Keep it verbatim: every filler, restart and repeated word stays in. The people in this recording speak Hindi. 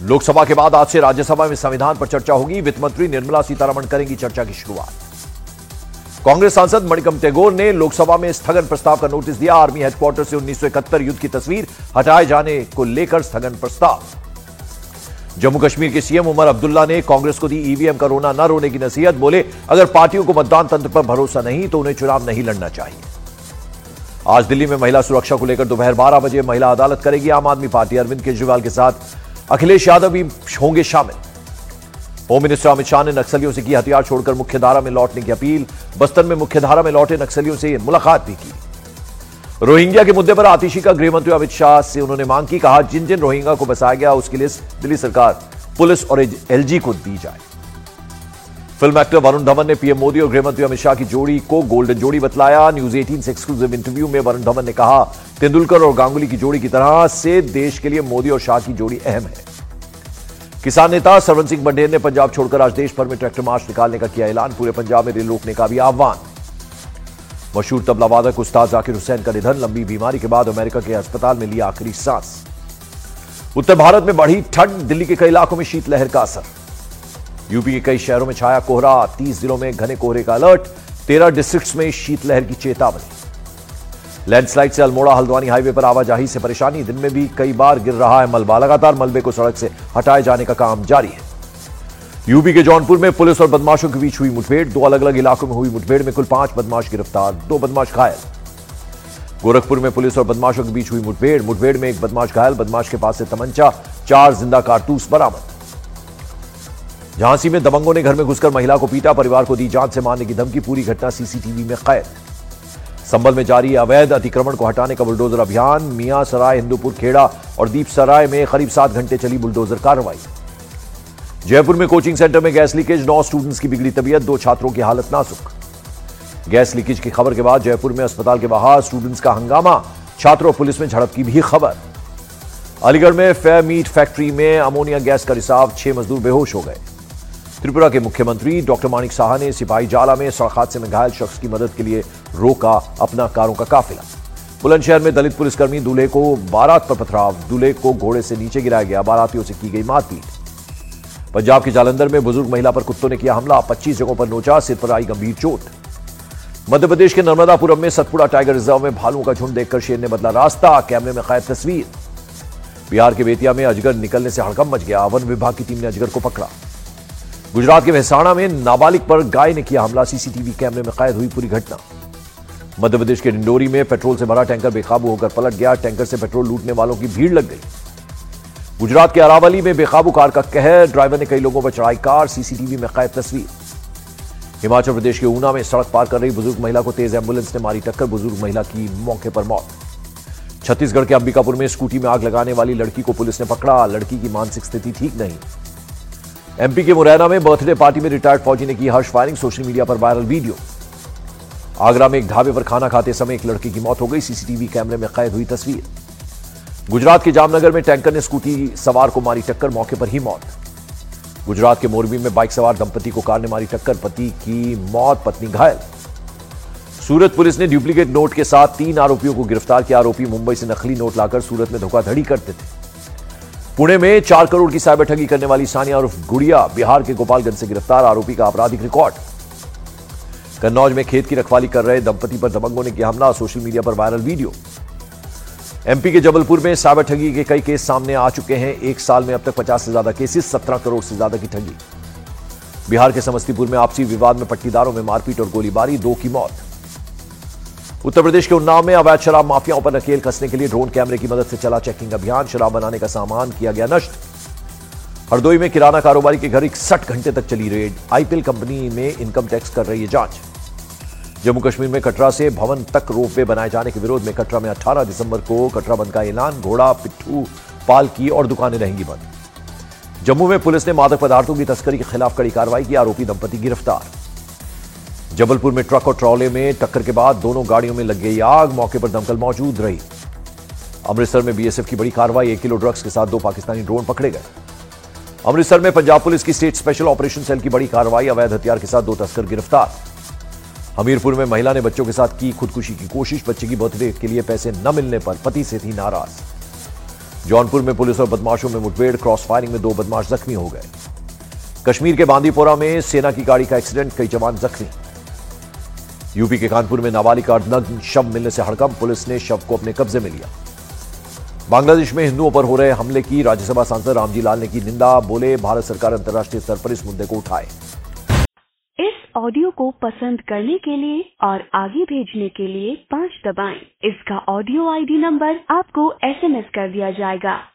लोकसभा के बाद आज से राज्यसभा में संविधान पर चर्चा होगी। वित्त मंत्री निर्मला सीतारमण करेंगी चर्चा की शुरुआत। कांग्रेस सांसद मणिकम टैगोर ने लोकसभा में स्थगन प्रस्ताव का नोटिस दिया। आर्मी हेडक्वार्टर से उन्नीस सौ इकहत्तर युद्ध की तस्वीर हटाए जाने को लेकर स्थगन प्रस्ताव। जम्मू कश्मीर के सीएम उमर अब्दुल्ला ने कांग्रेस को दी ईवीएम का रोना न रोने की नसीहत। बोले, अगर पार्टियों को मतदान तंत्र पर भरोसा नहीं तो उन्हें चुनाव नहीं लड़ना चाहिए। आज दिल्ली में महिला सुरक्षा को लेकर दोपहर बारह बजे महिला अदालत करेगी आम आदमी पार्टी। अरविंद केजरीवाल के साथ अखिलेश यादव भी होंगे शामिल। होम मिनिस्टर अमित शाह ने नक्सलियों से की हथियार छोड़कर मुख्यधारा में लौटने की अपील। बस्तर में मुख्यधारा में लौटे नक्सलियों से मुलाकात भी की। रोहिंग्या के मुद्दे पर आतिशी का गृहमंत्री अमित शाह से उन्होंने मांग की। कहा, जिन जिन रोहिंग्या को बसाया गया उसके लिए दिल्ली सरकार, पुलिस और एलजी को दी जाए। फिल्म एक्टर वरुण धवन ने पीएम मोदी और गृहमंत्री अमित शाह की जोड़ी को गोल्डन जोड़ी बतलाया। न्यूज अठारह से एक्सक्लूसिव इंटरव्यू में वरुण धवन ने कहा, तेंदुलकर और गांगुली की जोड़ी की तरह से देश के लिए मोदी और शाह की जोड़ी अहम है। किसान नेता सरवन सिंह बंडेर ने पंजाब छोड़कर आज देश भर में ट्रैक्टर मार्च निकालने का किया ऐलान। पूरे पंजाब में रेल रोकने का भी आह्वान। मशहूर तबला वादक उस्ताद जाकिर हुसैन का निधन। लंबी बीमारी के बाद अमेरिका के अस्पताल में लिया आखिरी सांस। उत्तर भारत में बढ़ी ठंड। दिल्ली के कई इलाकों में शीतलहर का असर। यूपी के कई शहरों में छाया कोहरा। तीस जिलों में घने कोहरे का अलर्ट। तेरह डिस्ट्रिक्ट्स में शीतलहर की चेतावनी। लैंडस्लाइड से अल्मोड़ा हल्द्वानी हाईवे पर आवाजाही से परेशानी। दिन में भी कई बार गिर रहा है मलबा। लगातार मलबे को सड़क से हटाए जाने का काम जारी है। यूपी के जौनपुर में पुलिस और बदमाशों के बीच हुई मुठभेड़। दो अलग अलग इलाकों में हुई मुठभेड़ में कुल पांच बदमाश गिरफ्तार, दो बदमाश घायल। गोरखपुर में पुलिस और बदमाशों के बीच हुई मुठभेड़। मुठभेड़ में एक बदमाश घायल। बदमाश के पास से तमंचा, चार जिंदा कारतूस बरामद। झांसी में दबंगों ने घर में घुसकर महिला को पीटा। परिवार को दी जान से मारने की धमकी। पूरी घटना सीसीटीवी में कैद। संभल में जारी अवैध अतिक्रमण को हटाने का बुलडोजर अभियान। मियां सराय, हिंदुपुर, खेड़ा और दीप सराय में करीब सात घंटे चली बुलडोजर कार्रवाई। जयपुर में कोचिंग सेंटर में गैस लीकेज। नौ स्टूडेंट्स की बिगड़ी तबीयत। दो छात्रों की हालत नाजुक। गैस लीकेज की खबर के बाद जयपुर में अस्पताल के बाहर स्टूडेंट्स का हंगामा। छात्रों और पुलिस में झड़प की भी खबर। अलीगढ़ में फेयर मीट फैक्ट्री में अमोनिया गैस का रिसाव। छह मजदूर बेहोश हो गए। त्रिपुरा के मुख्यमंत्री डॉक्टर माणिक साहा ने सिपाही जाला में सड़क हादसे में घायल शख्स की मदद के लिए रोका अपना कारों का काफिला। बुलंदशहर में दलित पुलिसकर्मी दूल्हे को बारात पर पथराव। दूल्हे को घोड़े से नीचे गिराया गया। बारातियों से की गई मारपीट। पंजाब के जालंधर में बुजुर्ग महिला पर कुत्तों ने किया हमला। पच्चीस जगहों पर नोचा। सिर पर आई गंभीर चोट। मध्य प्रदेश के नर्मदापुरम में सतपुड़ा टाइगर रिजर्व में भालुओं का झुंड देखकर शेर ने बदला रास्ता। कैमरे में कैद तस्वीर। बिहार के बेतिया में अजगर निकलने से हड़कंप मच गया। वन विभाग की टीम ने अजगर को पकड़ा। गुजरात के मेहसाणा में नाबालिग पर गाय ने किया हमला। सीसीटीवी कैमरे में कैद हुई पूरी घटना। मध्य प्रदेश के डिंडोरी में पेट्रोल से भरा टैंकर बेकाबू होकर पलट गया। टैंकर से पेट्रोल लूटने वालों की भीड़ लग गई। गुजरात के अरावली में बेकाबू कार का कहर। ड्राइवर ने कई लोगों पर चढ़ाई कार। सीसीटीवी में कैद तस्वीर। हिमाचल प्रदेश के ऊना में सड़क पार कर रही बुजुर्ग महिला को तेज एम्बुलेंस ने मारी टक्कर। बुजुर्ग महिला की मौके पर मौत। छत्तीसगढ़ के अंबिकापुर में स्कूटी में आग लगाने वाली लड़की को पुलिस ने पकड़ा। लड़की की मानसिक स्थिति ठीक नहीं। एमपी के मुरैना में बर्थडे पार्टी में रिटायर्ड फौजी ने की हर्ष फायरिंग। सोशल मीडिया पर वायरल वीडियो। आगरा में एक ढाबे पर खाना खाते समय एक लड़की की मौत हो गई। सीसीटीवी कैमरे में कैद हुई तस्वीर। गुजरात के जामनगर में टैंकर ने स्कूटी सवार को मारी टक्कर। मौके पर ही मौत। गुजरात के मोरबी में बाइक सवार दंपति को कार ने मारी टक्कर। पति की मौत, पत्नी घायल। सूरत पुलिस ने डुप्लीकेट नोट के साथ तीन आरोपियों को गिरफ्तार किया। आरोपी मुंबई से नकली नोट लाकर सूरत में धोखाधड़ी करते थे। पुणे में चार करोड़ की साइबर ठगी करने वाली सानिया उर्फ गुड़िया बिहार के गोपालगंज से गिरफ्तार। आरोपी का आपराधिक रिकॉर्ड। कन्नौज में खेत की रखवाली कर रहे दंपति पर दबंगों ने किया हमला। सोशल मीडिया पर वायरल वीडियो। एमपी के जबलपुर में साइबर ठगी के कई केस सामने आ चुके हैं। एक साल में अब तक पचास से ज्यादा केसेस, सत्रह करोड़ से ज्यादा की ठगी। बिहार के समस्तीपुर में आपसी विवाद में पट्टीदारों में मारपीट और गोलीबारी। दो की मौत। उत्तर प्रदेश के उन्नाव में अवैध शराब माफियाओं पर नकेल कसने के लिए ड्रोन कैमरे की मदद से चला चेकिंग अभियान। शराब बनाने का सामान किया गया नष्ट। हरदोई में किराना कारोबारी के घर इकसठ घंटे तक चली रेड। आईपीएल कंपनी में इनकम टैक्स कर रही है जांच। जम्मू कश्मीर में कटरा से भवन तक रोपवे बनाए जाने के विरोध में कटरा में अठारह दिसंबर को कटरा बंद का ऐलान। घोड़ा, पिट्ठू, पालकी और दुकानें रहेंगी बंद। जम्मू में पुलिस ने मादक पदार्थों की तस्करी के खिलाफ कड़ी कार्रवाई की। आरोपी दंपति गिरफ्तार। जबलपुर में ट्रक और ट्रॉले में टक्कर के बाद दोनों गाड़ियों में लग गई आग। मौके पर दमकल मौजूद रही। अमृतसर में बीएसएफ की बड़ी कार्रवाई। एक किलो ड्रग्स के साथ दो पाकिस्तानी ड्रोन पकड़े गए। अमृतसर में पंजाब पुलिस की स्टेट स्पेशल ऑपरेशन सेल की बड़ी कार्रवाई। अवैध हथियार के साथ दो तस्कर गिरफ्तार। हमीरपुर में महिला ने बच्चों के साथ की खुदकुशी की कोशिश। बच्चे की बर्थडे के लिए पैसे न मिलने पर पति से थी नाराज। जौनपुर में पुलिस और बदमाशों में मुठभेड़, क्रॉस फायरिंग में दो बदमाश जख्मी हो गए। कश्मीर के बांदीपोरा में सेना की गाड़ी का एक्सीडेंट, कई जवान जख्मी। यूपी के कानपुर में नाबालिग का नग्न शव मिलने से हड़कंप, पुलिस ने शव को अपने कब्जे में लिया। बांग्लादेश में हिंदुओं पर हो रहे हमले की राज्यसभा सांसद रामजी लाल ने की निंदा, बोले भारत सरकार अंतर्राष्ट्रीय स्तर पर इस मुद्दे को उठाए। इस ऑडियो को पसंद करने के लिए और आगे भेजने के लिए पाँच दबाएं। इसका ऑडियो आईडी नंबर आपको एसएमएस कर दिया जाएगा।